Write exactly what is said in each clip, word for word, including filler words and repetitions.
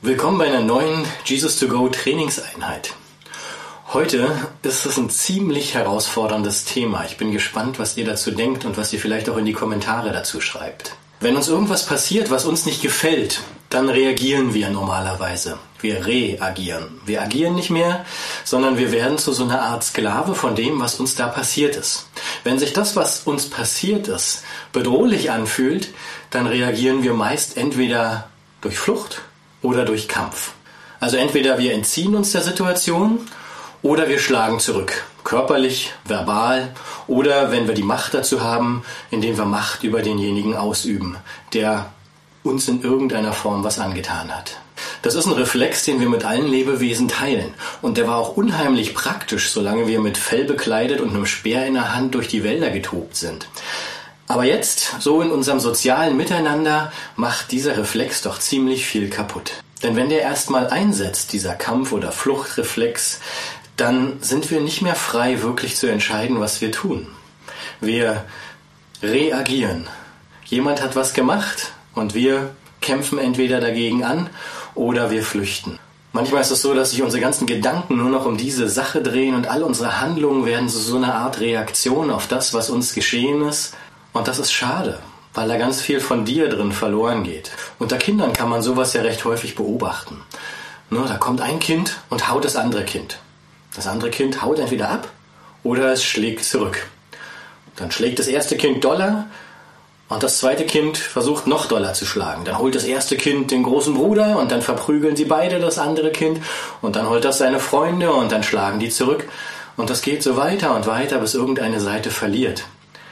Willkommen bei einer neuen Jesus to Go Trainingseinheit. Heute ist es ein ziemlich herausforderndes Thema. Ich bin gespannt, was ihr dazu denkt und was ihr vielleicht auch in die Kommentare dazu schreibt. Wenn uns irgendwas passiert, was uns nicht gefällt, dann reagieren wir normalerweise. Wir reagieren. Wir agieren nicht mehr, sondern wir werden zu so einer Art Sklave von dem, was uns da passiert ist. Wenn sich das, was uns passiert ist, bedrohlich anfühlt, dann reagieren wir meist entweder durch Flucht oder durch Kampf. Also entweder wir entziehen uns der Situation oder wir schlagen zurück. Körperlich, verbal oder, wenn wir die Macht dazu haben, indem wir Macht über denjenigen ausüben, der uns in irgendeiner Form was angetan hat. Das ist ein Reflex, den wir mit allen Lebewesen teilen. Und der war auch unheimlich praktisch, solange wir mit Fell bekleidet und einem Speer in der Hand durch die Wälder getobt sind. Aber jetzt, so in unserem sozialen Miteinander, macht dieser Reflex doch ziemlich viel kaputt. Denn wenn der erstmal einsetzt, dieser Kampf- oder Fluchtreflex, dann sind wir nicht mehr frei, wirklich zu entscheiden, was wir tun. Wir reagieren. Jemand hat was gemacht und wir kämpfen entweder dagegen an oder wir flüchten. Manchmal ist es so, dass sich unsere ganzen Gedanken nur noch um diese Sache drehen und all unsere Handlungen werden zu so einer Art Reaktion auf das, was uns geschehen ist. Und das ist schade, weil da ganz viel von dir drin verloren geht. Unter Kindern kann man sowas ja recht häufig beobachten. Ne, da kommt ein Kind und haut das andere Kind. Das andere Kind haut entweder ab oder es schlägt zurück. Dann schlägt das erste Kind doller und das zweite Kind versucht noch doller zu schlagen. Dann holt das erste Kind den großen Bruder und dann verprügeln sie beide das andere Kind und dann holt das seine Freunde und dann schlagen die zurück. Und das geht so weiter und weiter, bis irgendeine Seite verliert.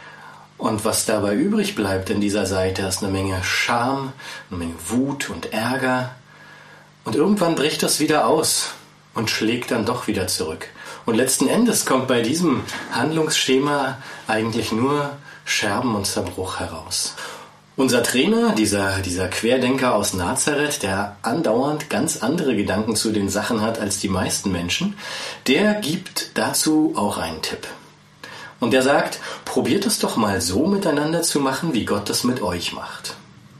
Und was dabei übrig bleibt in dieser Seite, ist eine Menge Scham, eine Menge Wut und Ärger. Und irgendwann bricht das wieder aus und schlägt dann doch wieder zurück. Und letzten Endes kommt bei diesem Handlungsschema eigentlich nur Scherben und Zerbruch heraus. Unser Trainer, dieser, dieser Querdenker aus Nazareth, der andauernd ganz andere Gedanken zu den Sachen hat als die meisten Menschen, der gibt dazu auch einen Tipp. Und der sagt, probiert es doch mal so miteinander zu machen, wie Gott das mit euch macht.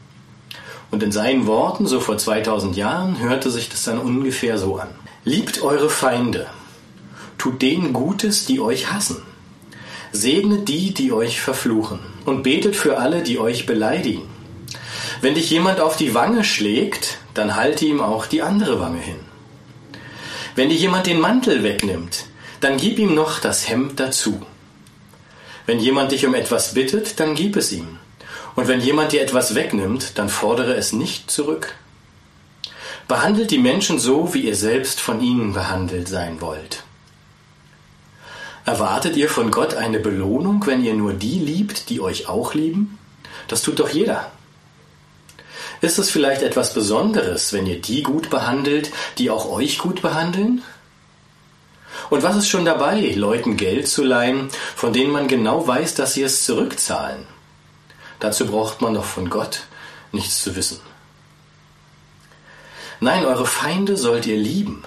Und in seinen Worten, so vor zweitausend Jahren, hörte sich das dann ungefähr so an. Liebt eure Feinde, tut denen Gutes, die euch hassen. Segnet die, die euch verfluchen. Und betet für alle, die euch beleidigen. Wenn dich jemand auf die Wange schlägt, dann halte ihm auch die andere Wange hin. Wenn dir jemand den Mantel wegnimmt, dann gib ihm noch das Hemd dazu. Wenn jemand dich um etwas bittet, dann gib es ihm. Und wenn jemand dir etwas wegnimmt, dann fordere es nicht zurück. Behandelt die Menschen so, wie ihr selbst von ihnen behandelt sein wollt. Erwartet ihr von Gott eine Belohnung, wenn ihr nur die liebt, die euch auch lieben? Das tut doch jeder. Ist es vielleicht etwas Besonderes, wenn ihr die gut behandelt, die auch euch gut behandeln? Und was ist schon dabei, Leuten Geld zu leihen, von denen man genau weiß, dass sie es zurückzahlen? Dazu braucht man doch von Gott nichts zu wissen. Nein, eure Feinde sollt ihr lieben.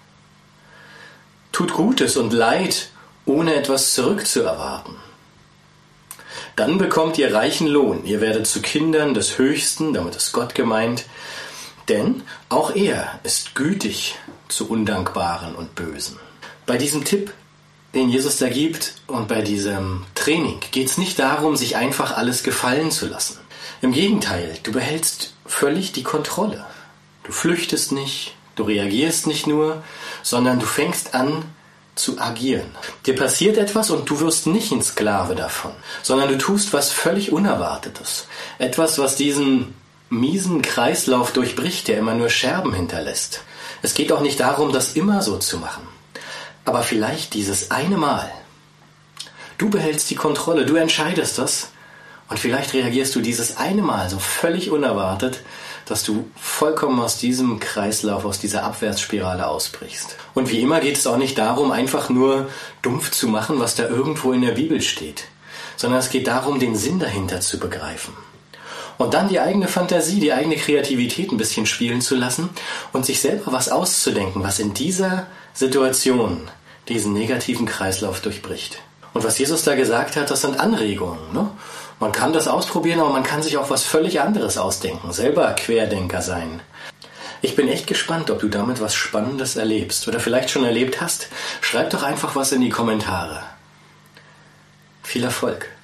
Tut Gutes und Leid, ohne etwas zurückzuerwarten. Dann bekommt ihr reichen Lohn. Ihr werdet zu Kindern des Höchsten, damit ist Gott gemeint, denn auch er ist gütig zu Undankbaren und Bösen. Bei diesem Tipp, den Jesus da gibt, und bei diesem Training geht es nicht darum, sich einfach alles gefallen zu lassen. Im Gegenteil, du behältst völlig die Kontrolle. Du flüchtest nicht, du reagierst nicht nur, sondern du fängst an zu agieren. Dir passiert etwas und du wirst nicht ein Sklave davon, sondern du tust was völlig Unerwartetes. Etwas, was diesen miesen Kreislauf durchbricht, der immer nur Scherben hinterlässt. Es geht auch nicht darum, das immer so zu machen. Aber vielleicht dieses eine Mal. Du behältst die Kontrolle, du entscheidest das und vielleicht reagierst du dieses eine Mal so völlig unerwartet, dass du vollkommen aus diesem Kreislauf, aus dieser Abwärtsspirale ausbrichst. Und wie immer geht es auch nicht darum, einfach nur dumpf zu machen, was da irgendwo in der Bibel steht, sondern es geht darum, den Sinn dahinter zu begreifen. Und dann die eigene Fantasie, die eigene Kreativität ein bisschen spielen zu lassen und sich selber was auszudenken, was in dieser Situation diesen negativen Kreislauf durchbricht. Und was Jesus da gesagt hat, das sind Anregungen. Ne? Man kann das ausprobieren, aber man kann sich auch was völlig anderes ausdenken, selber Querdenker sein. Ich bin echt gespannt, ob du damit was Spannendes erlebst oder vielleicht schon erlebt hast. Schreib doch einfach was in die Kommentare. Viel Erfolg!